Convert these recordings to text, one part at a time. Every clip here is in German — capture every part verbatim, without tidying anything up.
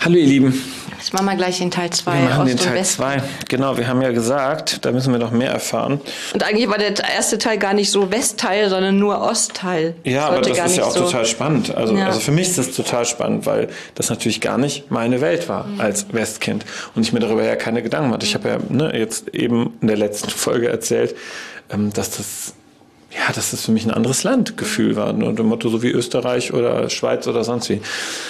Hallo ihr Lieben. Jetzt machen wir gleich den Teil zwei. Wir machen den Teil zwei. Genau, wir haben ja gesagt, da müssen wir noch mehr erfahren. Und eigentlich war der erste Teil gar nicht so Westteil, sondern nur Ostteil. Ja, aber das ist ja auch so total spannend. Also, ja. also für mich ist das total spannend, weil das natürlich gar nicht meine Welt war mhm. als Westkind. Und ich mir darüber ja keine Gedanken hatte. Ich habe ja ne, jetzt eben in der letzten Folge erzählt, ähm, dass das... Ja, dass das für mich ein anderes Landgefühl war. Und dem Motto so wie Österreich oder Schweiz oder sonst wie.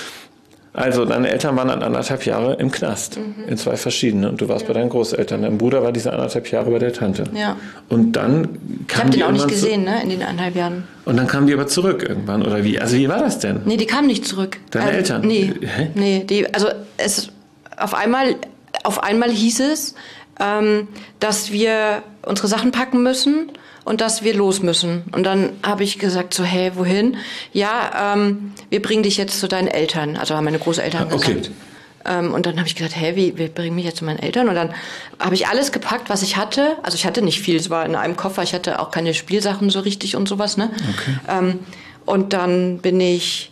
Also, deine Eltern waren dann anderthalb Jahre im Knast. Mhm. In zwei verschiedenen. Und du warst ja. bei deinen Großeltern. Dein Bruder war diese anderthalb Jahre bei der Tante. Ja. Und dann kam Ich habe den auch nicht gesehen, ne, in den anderthalb Jahren. Und dann kamen die aber zurück irgendwann, oder wie? Also, wie war das denn? Nee, die kamen nicht zurück. Deine äh, Eltern? Nee. Hä? Nee, die, also, es, auf einmal, auf einmal hieß es, ähm, dass wir unsere Sachen packen müssen. Und dass wir los müssen. Und dann habe ich gesagt, so, hey, wohin? Ja, ähm, wir bringen dich jetzt zu deinen Eltern. Also haben meine Großeltern okay. gesagt. Ähm, und dann habe ich gedacht, hey, wie, wir bringen mich jetzt zu meinen Eltern? Und dann habe ich alles gepackt, was ich hatte. Also ich hatte nicht viel, es war in einem Koffer. Ich hatte auch keine Spielsachen so richtig und sowas. Ne? Okay. Ähm, und dann bin ich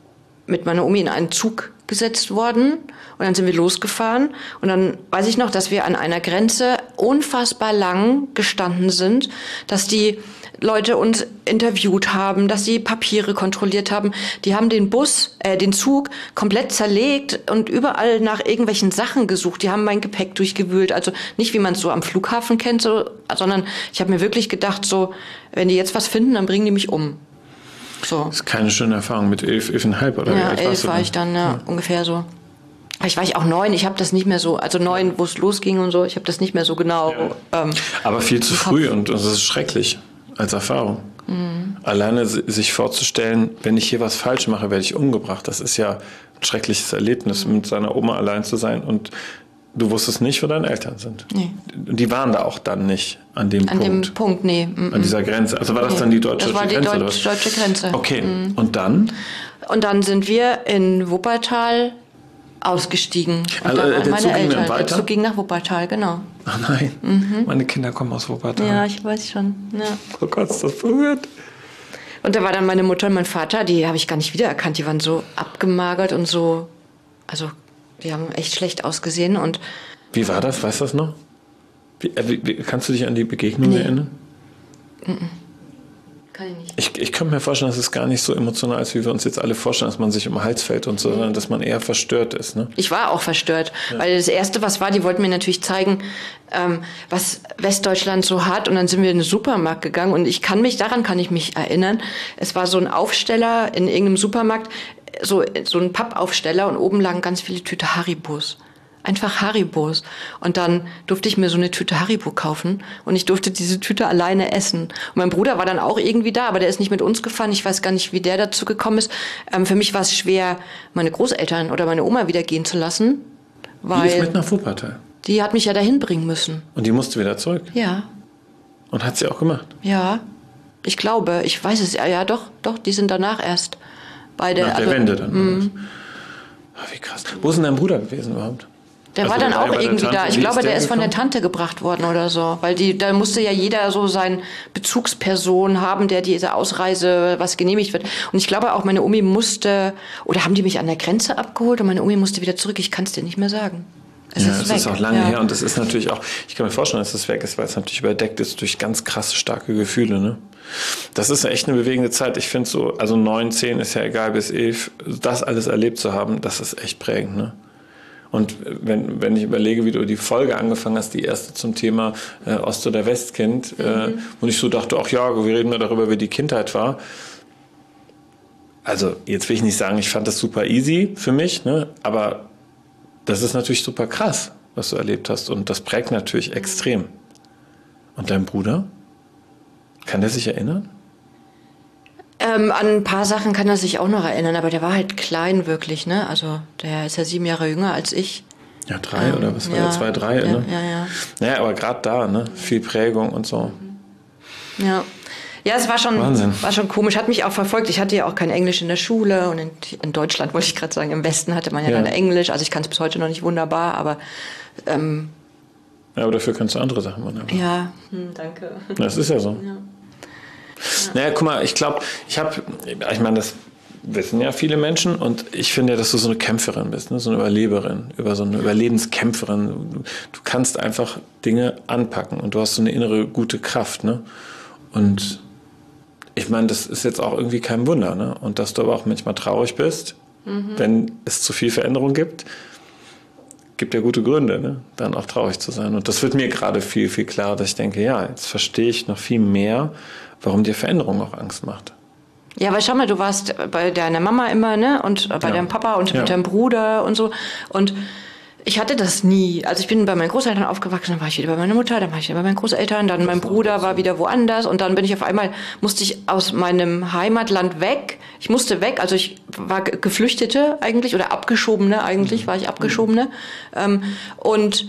mit meiner Omi in einen Zug gesetzt worden und dann sind wir losgefahren und dann weiß ich noch, dass wir an einer Grenze unfassbar lang gestanden sind, dass die Leute uns interviewt haben, dass sie Papiere kontrolliert haben. Die haben den Bus, äh, den Zug komplett zerlegt und überall nach irgendwelchen Sachen gesucht. Die haben mein Gepäck durchgewühlt. Also nicht, wie man es so am Flughafen kennt, so, sondern ich habe mir wirklich gedacht, so, wenn die jetzt was finden, dann bringen die mich um. So. Das ist keine schöne Erfahrung mit elf, elfeinhalb oder ja, wie alt elf warst du war dann? ich dann, ja, ja. ungefähr so. Ich war ich auch neun, ich habe das nicht mehr so, also neun, wo es losging und so, ich habe das nicht mehr so genau. Ja. Ähm, Aber viel zu früh und das ist schrecklich als Erfahrung. Mhm. Alleine sich vorzustellen, wenn ich hier was falsch mache, werde ich umgebracht. Das ist ja ein schreckliches Erlebnis, mhm. mit seiner Oma allein zu sein und du wusstest nicht, wo deine Eltern sind. Nee. Die waren da auch dann nicht an dem an Punkt. An dem Punkt, nee. Mm-mm. An dieser Grenze. Also war das nee. dann die deutsche Grenze? Das war die Grenze? Deutsch, deutsche Grenze. Okay, mm. und dann? Und dann sind wir in Wuppertal ausgestiegen. Und also, da waren der meine Zug Eltern. ging dann weiter? Der Zug ging nach Wuppertal, genau. Ach nein, mhm. meine Kinder kommen aus Wuppertal. Ja, ich weiß schon. Ja. Oh Gott, ist das berührt. Und da war dann meine Mutter und mein Vater, die habe ich gar nicht wiedererkannt. Die waren so abgemagert und so, also die haben echt schlecht ausgesehen. Und wie war das? Weißt du das noch? Wie, wie, wie, kannst du dich an die Begegnung nee. erinnern? Mm-mm. Kann ich nicht. Ich, ich könnte mir vorstellen, dass es gar nicht so emotional ist, wie wir uns jetzt alle vorstellen, dass man sich um den Hals fällt und so, mhm. sondern dass man eher verstört ist. Ne? Ich war auch verstört, ja. weil das Erste, was war, die wollten mir natürlich zeigen, ähm, was Westdeutschland so hat. Und dann sind wir in den Supermarkt gegangen und ich kann mich, daran kann ich mich erinnern, es war so ein Aufsteller in irgendeinem Supermarkt, so, so ein Pappaufsteller und oben lagen ganz viele Tüte Haribos. Einfach Haribos. Und dann durfte ich mir so eine Tüte Haribo kaufen und ich durfte diese Tüte alleine essen. Und mein Bruder war dann auch irgendwie da, aber der ist nicht mit uns gefahren. Ich weiß gar nicht, wie der dazu gekommen ist. Ähm, für mich war es schwer, meine Großeltern oder meine Oma wieder gehen zu lassen. Weil die ist mit nach Wuppertal? Die hat mich ja dahin bringen müssen. Und die musste wieder zurück? Ja. Und hat sie auch gemacht? Ja. Ich glaube, ich weiß es. Ja, ja doch, doch, die sind danach erst. Beide. Nach der also, Wende dann? Mm. Ach, wie krass. Wo ist denn dein Bruder gewesen überhaupt? Der also war dann auch irgendwie da. Ich Wie glaube, ist der, der ist von gekommen? der Tante gebracht worden oder so. Weil die, da musste ja jeder so seine Bezugsperson haben, der diese Ausreise was genehmigt wird. Und ich glaube auch, meine Omi musste, oder haben die mich an der Grenze abgeholt und meine Omi musste wieder zurück. Ich kann es dir nicht mehr sagen. Es ja, ist es weg. ist auch lange ja. her und es ist natürlich auch, ich kann mir vorstellen, dass es weg ist, weil es natürlich überdeckt ist durch ganz krasse, starke Gefühle. Ne? Das ist echt eine bewegende Zeit. Ich finde so, also neun, zehn ist ja egal, bis elf, das alles erlebt zu haben, das ist echt prägend. Ne? Und wenn, wenn ich überlege, wie du die Folge angefangen hast, die erste zum Thema äh, Ost- oder Westkind, mhm. äh, und ich so dachte, ach ja, wir reden ja darüber, wie die Kindheit war. Also jetzt will ich nicht sagen, ich fand das super easy für mich, ne? Aber das ist natürlich super krass, was du erlebt hast. Und das prägt natürlich extrem. Und dein Bruder? Kann der sich erinnern? Ähm, an ein paar Sachen kann er sich auch noch erinnern, aber der war halt klein wirklich, ne? Also der ist ja sieben Jahre jünger als ich. Ja, drei ähm, oder was war ja, der? Zwei, drei, ja, ne? Ja, ja. Naja, aber gerade da, ne? Viel Prägung und so. Ja. Ja, es war schon, Wahnsinn. war schon komisch, hat mich auch verfolgt. Ich hatte ja auch kein Englisch in der Schule und in, in Deutschland, wollte ich gerade sagen, im Westen hatte man ja, ja. dann Englisch. Also ich kann es bis heute noch nicht wunderbar, aber... Ähm, ja, aber dafür kannst du andere Sachen wunderbar. Ja, hm, danke. Das ist ja so. Ja. Naja, guck mal, ich glaube, ich habe, ich meine, das wissen ja viele Menschen und ich finde ja, dass du so eine Kämpferin bist, ne? So eine Überleberin, über so eine Überlebenskämpferin. Du kannst einfach Dinge anpacken und du hast so eine innere gute Kraft, ne? Und ich meine, das ist jetzt auch irgendwie kein Wunder, ne? Und dass du aber auch manchmal traurig bist, mhm. wenn es zu viel Veränderung gibt, gibt ja gute Gründe, ne? Dann auch traurig zu sein. Und das wird mir gerade viel, viel klarer, dass ich denke, ja, jetzt verstehe ich noch viel mehr, warum dir Veränderung auch Angst macht. Ja, aber schau mal, du warst bei deiner Mama immer, ne? Und bei ja. deinem Papa und ja. mit deinem Bruder und so. Und ich hatte das nie. Also ich bin bei meinen Großeltern aufgewachsen, dann war ich wieder bei meiner Mutter, dann war ich wieder bei meinen Großeltern, dann das mein Bruder war wieder woanders und dann bin ich auf einmal, musste ich aus meinem Heimatland weg. Ich musste weg, also ich war Geflüchtete eigentlich oder Abgeschobene eigentlich, mhm. war ich Abgeschobene. Mhm. Und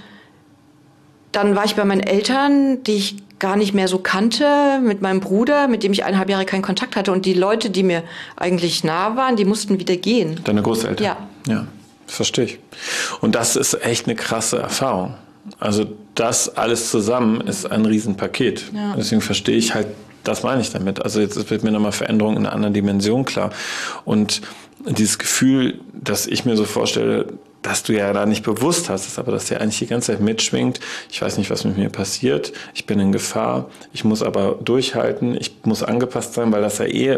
dann war ich bei meinen Eltern, die ich gar nicht mehr so kannte, mit meinem Bruder, mit dem ich eineinhalb Jahre keinen Kontakt hatte. Und die Leute, die mir eigentlich nah waren, die mussten wieder gehen. Deine Großeltern? Ja. Ja, das verstehe ich. Und das ist echt eine krasse Erfahrung. Also das alles zusammen ist ein Riesenpaket. Ja. Deswegen verstehe ich halt, das meine ich damit. Also jetzt wird mir nochmal Veränderung in einer anderen Dimension klar. Und dieses Gefühl, dass ich mir so vorstelle, dass du ja da nicht bewusst hast, aber dass der eigentlich die ganze Zeit mitschwingt. Ich weiß nicht, was mit mir passiert. Ich bin in Gefahr. Ich muss aber durchhalten. Ich muss angepasst sein, weil das ja eh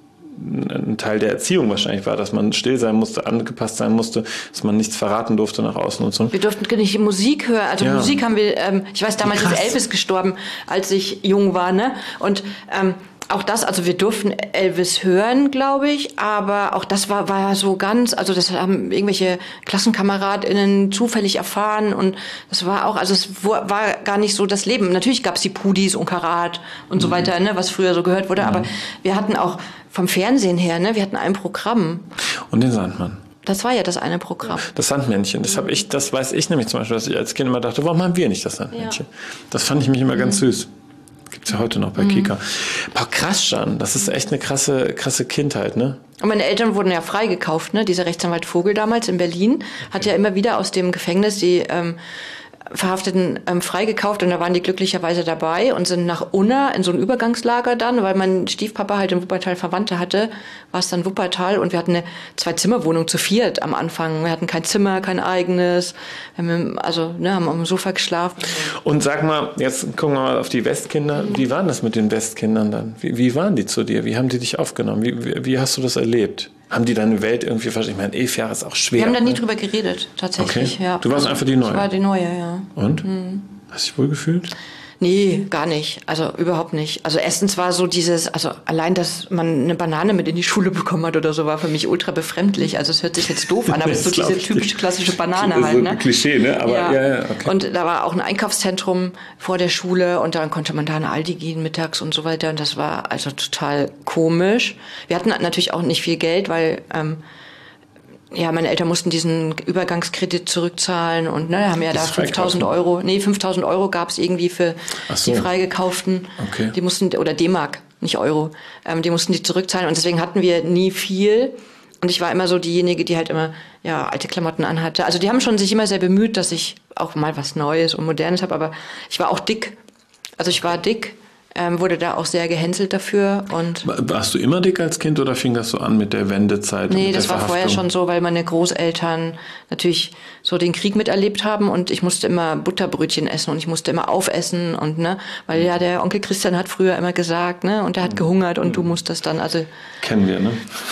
ein Teil der Erziehung wahrscheinlich war, dass man still sein musste, angepasst sein musste, dass man nichts verraten durfte nach außen und so. Wir durften nicht Musik hören. Also ja. Musik haben wir, ähm, ich weiß, damals ist Elvis gestorben, als ich jung war, ne? Und ähm, auch das, also wir durften Elvis hören, glaube ich, aber auch das war, war ja so ganz, also das haben irgendwelche KlassenkameradInnen zufällig erfahren und das war auch, also es war gar nicht so das Leben. Natürlich gab es die Pudis und Karat und mhm. so weiter, ne, was früher so gehört wurde, mhm. aber wir hatten auch vom Fernsehen her, ne, wir hatten ein Programm. Und den Sandmann. Das war ja das eine Programm. Das Sandmännchen, das habe ich, das weiß ich nämlich zum Beispiel, dass ich als Kind immer dachte, warum haben wir nicht das Sandmännchen? Ja. Das fand ich mich immer mhm. ganz süß. Gibt's ja heute noch bei mhm. Kika. Boah, krass, Jan. Das ist echt eine krasse, krasse Kindheit, ne? Und meine Eltern wurden ja freigekauft, ne? Dieser Rechtsanwalt Vogel damals in Berlin okay. hat ja immer wieder aus dem Gefängnis die ähm, Verhafteten ähm, freigekauft und da waren die glücklicherweise dabei und sind nach Unna in so ein Übergangslager dann, weil mein Stiefpapa halt in Wuppertal Verwandte hatte, war es dann Wuppertal und wir hatten eine Zwei-Zimmer-Wohnung zu viert am Anfang. Wir hatten kein Zimmer, kein eigenes, wir haben, also ne, haben auf dem Sofa geschlafen. Und sag mal, jetzt gucken wir mal auf die Westkinder. Wie waren das mit den Westkindern dann? Wie, wie waren die zu dir? Wie haben die dich aufgenommen? Wie, wie, wie hast du das erlebt? Haben die deine Welt irgendwie verstanden? Ich meine, elf Jahre ist auch schwer. Wir haben da nie ne? drüber geredet, tatsächlich. Okay. Ja. Du warst also, einfach die Neue? Ich war die Neue, ja. Und? Mhm. Hast du dich wohl gefühlt? Nee, gar nicht. Also überhaupt nicht. Also erstens war so dieses, also allein, dass man eine Banane mit in die Schule bekommen hat oder so, war für mich ultra befremdlich. Also es hört sich jetzt doof an, aber es ist so diese typische klassische Banane halt. So ne? ein Klischee, ne? Aber ja. Ja, ja, okay. Und da war auch ein Einkaufszentrum vor der Schule und dann konnte man da in Aldi gehen mittags und so weiter. Und das war also total komisch. Wir hatten natürlich auch nicht viel Geld, weil ähm, ja, meine Eltern mussten diesen Übergangskredit zurückzahlen und ne, haben ja da fünftausend Euro, nee, fünftausend Euro gab es irgendwie für so. die Freigekauften. Okay. Die mussten, oder D-Mark, nicht Euro, ähm, die mussten die zurückzahlen und deswegen hatten wir nie viel. Und ich war immer so diejenige, die halt immer ja alte Klamotten anhatte. Also die haben schon sich immer sehr bemüht, dass ich auch mal was Neues und Modernes habe, aber ich war auch dick. Also ich war dick. Ähm, wurde da auch sehr gehänselt dafür. Und warst du immer dick als Kind oder fing das so an mit der Wendezeit? Nee, das war vorher schon so, weil meine Großeltern natürlich so den Krieg miterlebt haben und ich musste immer Butterbrötchen essen und ich musste immer aufessen und ne, weil ja der Onkel Christian hat früher immer gesagt, ne, und der hat gehungert und du musst das dann, also kennen wir, ne?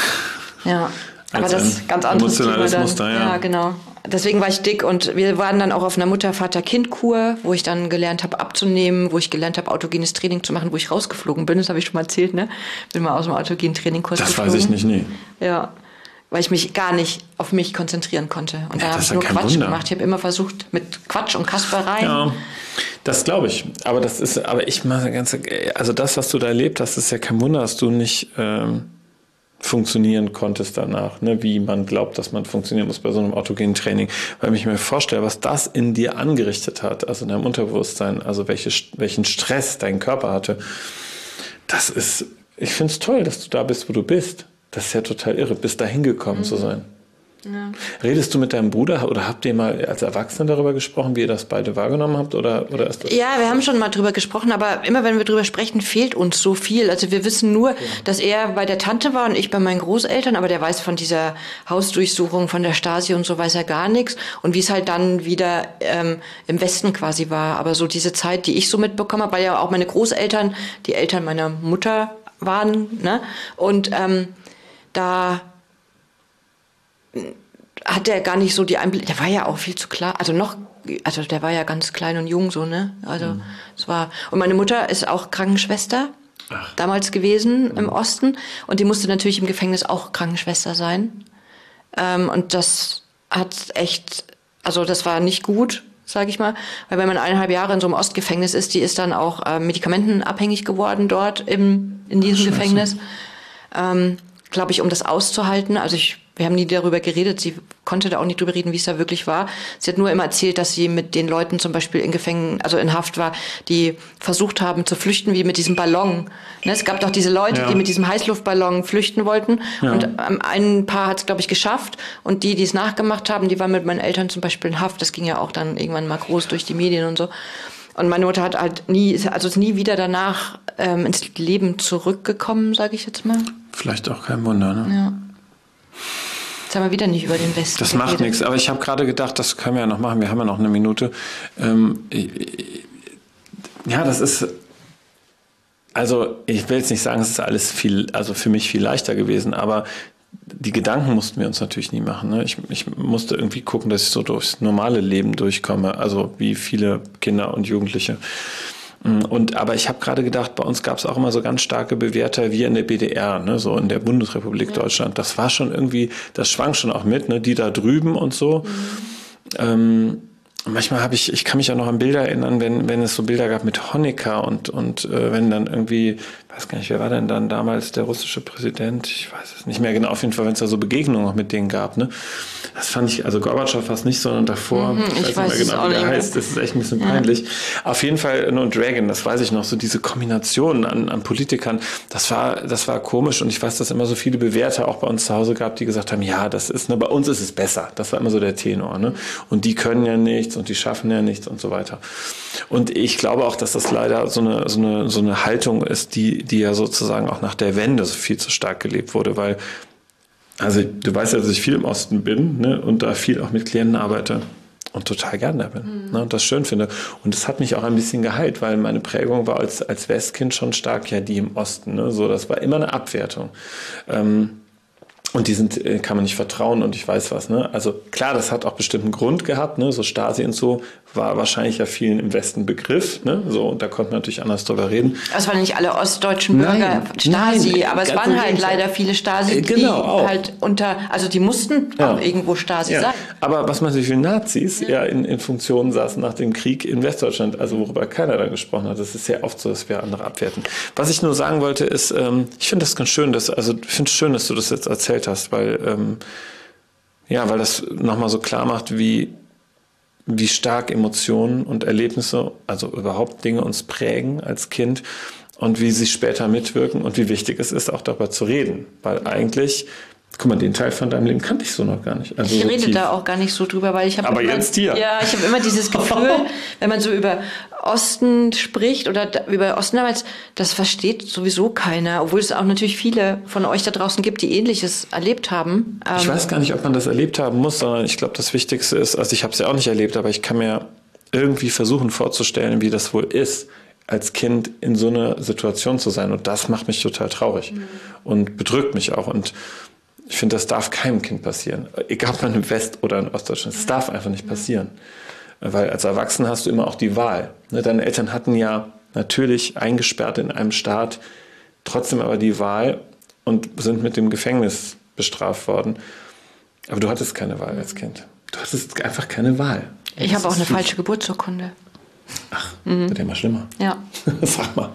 Ja, aber das ist ganz anderes Thema dann. Muster, ja. ja, genau. Deswegen war ich dick und wir waren dann auch auf einer Mutter-Vater-Kind-Kur, wo ich dann gelernt habe abzunehmen, wo ich gelernt habe autogenes Training zu machen, wo ich rausgeflogen bin, das habe ich schon mal erzählt, ne? Bin mal aus dem autogenen Trainingkurs geflogen. Das weiß ich nicht, nee. Ja, weil ich mich gar nicht auf mich konzentrieren konnte. Und ja, da habe ich nur Quatsch Wunder. gemacht. Ich habe immer versucht mit Quatsch und Kaspereien. Ja, das glaube ich. Aber das ist, aber ich mache ganz, also das, was du da erlebt hast, ist ja kein Wunder, dass du nicht ähm, funktionieren konntest danach, ne? Wie man glaubt, dass man funktionieren muss bei so einem autogenen Training. Weil ich mir vorstelle, was das in dir angerichtet hat, also in deinem Unterbewusstsein, also welche, welchen Stress dein Körper hatte, das ist, ich finde es toll, dass du da bist, wo du bist. Das ist ja total irre, bis dahin gekommen mhm. zu sein. Ja. Redest du mit deinem Bruder oder habt ihr mal als Erwachsene darüber gesprochen, wie ihr das beide wahrgenommen habt? Oder, oder ist das ja, wir haben schon mal drüber gesprochen, aber immer wenn wir drüber sprechen, fehlt uns so viel. Also wir wissen nur, ja. dass er bei der Tante war und ich bei meinen Großeltern, aber der weiß von dieser Hausdurchsuchung, von der Stasi und so weiß er gar nichts. Und wie es halt dann wieder ähm, im Westen quasi war. Aber so diese Zeit, die ich so mitbekommen habe, weil ja auch meine Großeltern die Eltern meiner Mutter waren, ne? Und ähm, da hat er gar nicht so die Einblick, der war ja auch viel zu klar, also noch, also der war ja ganz klein und jung so, ne, also es mhm. war, und meine Mutter ist auch Krankenschwester Ach. damals gewesen mhm. im Osten und die musste natürlich im Gefängnis auch Krankenschwester sein ähm, und das hat echt, also das war nicht gut, sage ich mal, weil wenn man eineinhalb Jahre in so einem Ostgefängnis ist, die ist dann auch äh, medikamentenabhängig geworden dort im, in diesem Ach, Gefängnis, ähm, glaube ich, um das auszuhalten, also ich wir haben nie darüber geredet, sie konnte da auch nicht drüber reden, wie es da wirklich war. Sie hat nur immer erzählt, dass sie mit den Leuten zum Beispiel in Gefängnis, also in Haft war, die versucht haben zu flüchten, wie mit diesem Ballon. Ne, es gab doch diese Leute, ja. die mit diesem Heißluftballon flüchten wollten. Ja. Und ähm, ein Paar hat es, glaube ich, geschafft. Und die, die es nachgemacht haben, die waren mit meinen Eltern zum Beispiel in Haft. Das ging ja auch dann irgendwann mal groß durch die Medien und so. Und meine Mutter hat halt nie, also ist nie wieder danach ähm, ins Leben zurückgekommen, sage ich jetzt mal. Vielleicht auch kein Wunder, ne? Ja. Jetzt haben wir wieder nicht über den Westen Das geredet. Macht nichts, aber ich habe gerade gedacht, das können wir ja noch machen, wir haben ja noch eine Minute. Ähm, ja, das ist, also ich will jetzt nicht sagen, es ist alles viel, also für mich viel leichter gewesen, aber die Gedanken mussten wir uns natürlich nie machen. Ne? Ich, ich musste irgendwie gucken, dass ich so durchs normale Leben durchkomme, also wie viele Kinder und Jugendliche. Und, aber ich habe gerade gedacht, bei uns gab es auch immer so ganz starke Bewährter wie in der B D R, ne, so in der Bundesrepublik ja. Deutschland. Das war schon irgendwie, das schwang schon auch mit, ne, die da drüben und so. Mhm. Ähm, manchmal habe ich, ich kann mich auch noch an Bilder erinnern, wenn, wenn es so Bilder gab mit Honecker und, und äh, wenn dann irgendwie, ich weiß gar nicht, wer war denn dann damals der russische Präsident? Ich weiß es nicht mehr genau. Auf jeden Fall, wenn es da so Begegnungen auch mit denen gab, ne. Das fand ich, also Gorbatschow fast nicht, sondern davor, mhm, ich, ich weiß nicht nicht mehr genau, wie der heißt, das ist echt ein bisschen ja. peinlich. Auf jeden Fall, und Reagan, das weiß ich noch, so diese Kombination an, an Politikern, das war, das war komisch und ich weiß, dass es immer so viele Bewährte auch bei uns zu Hause gab, die gesagt haben, ja, das ist, ne, bei uns ist es besser. Das war immer so der Tenor, ne. Und die können ja nichts und die schaffen ja nichts und so weiter. Und ich glaube auch, dass das leider so eine, so eine, so eine Haltung ist, die, die ja sozusagen auch nach der Wende so viel zu stark gelebt wurde, weil also du weißt ja, dass ich viel im Osten bin, ne, und da viel auch mit Klienten arbeite und total gern da bin, mhm. ne, und das schön finde. Und das hat mich auch ein bisschen geheilt, weil meine Prägung war als, als Westkind schon stark ja die im Osten. Ne, so, das war immer eine Abwertung. Ähm, Und die sind, kann man nicht vertrauen und ich weiß was, ne? Also klar, das hat auch bestimmt einen Grund gehabt, ne? So Stasi und so war wahrscheinlich ja vielen im Westen Begriff, ne? So, und da konnte man natürlich anders drüber reden. Es waren nicht alle ostdeutschen Bürger nein, Stasi, nein, aber es waren halt leider viele Stasi, die genau, auch. halt unter, also die mussten ja. auch irgendwo Stasi ja. sein. Aber was man sich für Nazis ja, ja in, in Funktionen saßen nach dem Krieg in Westdeutschland, also worüber keiner dann gesprochen hat, das ist sehr oft so, dass wir andere abwerten. Was ich nur sagen wollte ist, ähm, ich finde das ganz schön, dass, also ich finde es schön, dass du das jetzt erzählt hast, weil ähm, ja, weil das nochmal so klar macht, wie, wie stark Emotionen und Erlebnisse, also überhaupt Dinge uns prägen als Kind und wie sie später mitwirken und wie wichtig es ist, auch darüber zu reden. Weil eigentlich, guck mal, den Teil von deinem Leben kannte ich so noch gar nicht. Also ich so rede tief. da auch gar nicht so drüber, weil ich habe Aber immer, jetzt hier. Ja, ich habe immer dieses Gefühl, wenn man so über Osten spricht oder da, über Osten damals, das versteht sowieso keiner, obwohl es auch natürlich viele von euch da draußen gibt, die Ähnliches erlebt haben. Ich ähm, weiß gar nicht, ob man das erlebt haben muss, sondern ich glaube, das Wichtigste ist, also ich habe es ja auch nicht erlebt, aber ich kann mir irgendwie versuchen vorzustellen, wie das wohl ist, als Kind in so einer Situation zu sein. Und das macht mich total traurig mhm. und bedrückt mich auch. Und ich finde, das darf keinem Kind passieren. Egal, ob man im West- oder in Ostdeutschland. Das darf einfach nicht passieren. Weil als Erwachsener hast du immer auch die Wahl. Deine Eltern hatten ja natürlich eingesperrt in einem Staat trotzdem aber die Wahl und sind mit dem Gefängnis bestraft worden. Aber du hattest keine Wahl als Kind. Du hattest einfach keine Wahl. Ich habe auch eine falsche Geburtsurkunde. Ach, mhm. wird ja mal schlimmer. Ja. Sag mal.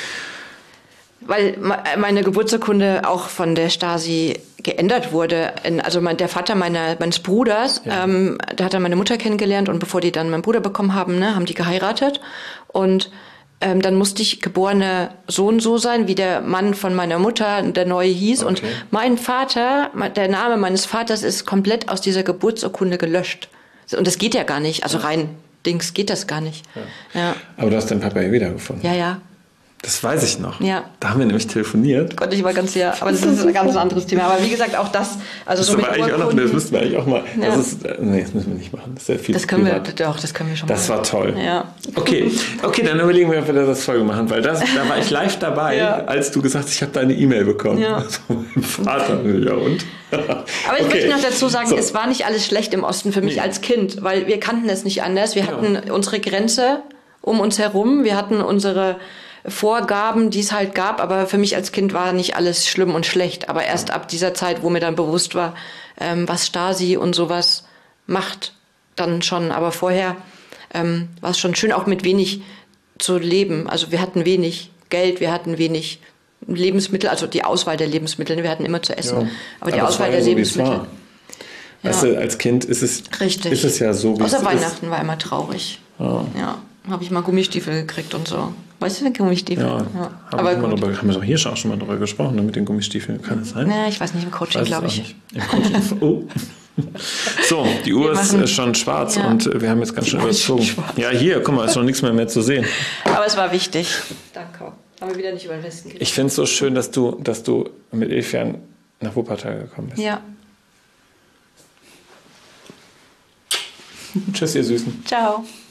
Weil meine Geburtsurkunde auch von der Stasi geändert wurde. Also der Vater meiner, meines Bruders, ja. ähm, da hat er meine Mutter kennengelernt und bevor die dann meinen Bruder bekommen haben, ne, haben die geheiratet. Und Ähm, dann musste ich geborene so und so sein, wie der Mann von meiner Mutter, der neue hieß. Okay. Und mein Vater, der Name meines Vaters ist komplett aus dieser Geburtsurkunde gelöscht. Und das geht ja gar nicht. Also rein Dings geht das gar nicht. Ja. Ja. Aber du hast deinen Papa ja wiedergefunden. Ja, ja. Das weiß ich noch. Ja. Da haben wir nämlich telefoniert. Gott, ich war ganz ja, aber das ist ein ganz anderes Thema. Aber wie gesagt, auch das, also das so mit eigentlich auch noch, das müssten wir eigentlich auch mal. Ja. Das ist, nee, das müssen wir nicht machen. Das ist sehr viel. Das können privat. wir, doch, das können wir schon machen. Das war toll. Ja. Okay, okay, dann überlegen wir, ob wir das Folge machen, weil das, da war ich live dabei, ja. als du gesagt hast, ich habe deine E-Mail bekommen. Ja. Also mein Vater, ja und? Aber ich okay. möchte noch dazu sagen, so. Es war nicht alles schlecht im Osten für mich nee. als Kind, weil wir kannten es nicht anders. Wir hatten ja. unsere Grenze um uns herum, wir hatten unsere Vorgaben, die es halt gab, aber für mich als Kind war nicht alles schlimm und schlecht. Aber erst ab dieser Zeit, wo mir dann bewusst war, ähm, was Stasi und sowas macht, dann schon. Aber vorher ähm, war es schon schön, auch mit wenig zu leben. Also wir hatten wenig Geld, wir hatten wenig Lebensmittel, also die Auswahl der Lebensmittel, wir hatten immer zu essen. Ja, aber die aber Auswahl der so, Lebensmittel. Ja. Weißt du, als Kind ist es, Richtig. ist es ja so, wie Außer es Weihnachten ist. war immer traurig. Ja. Ja. Habe ich mal Gummistiefel gekriegt und so. Weißt du, Gummistiefel? Ja, ja. Aber haben, wir drüber, haben wir doch hier schon, schon mal drüber gesprochen, ne, mit den Gummistiefeln. Kann das sein? Ja, ich weiß nicht, im Coaching, glaube ich. Im Coaching. Oh. So, die Uhr machen, ist schon schwarz ja. und wir haben jetzt ganz schön überzogen. Ja, hier, guck mal, ist noch nichts mehr, mehr zu sehen. Aber es war wichtig. Danke. Haben wir wieder nicht über den Westen geredet. Ich finde es so schön, dass du, dass du mit elf Jahren nach Wuppertal gekommen bist. Ja. Tschüss, ihr Süßen. Ciao.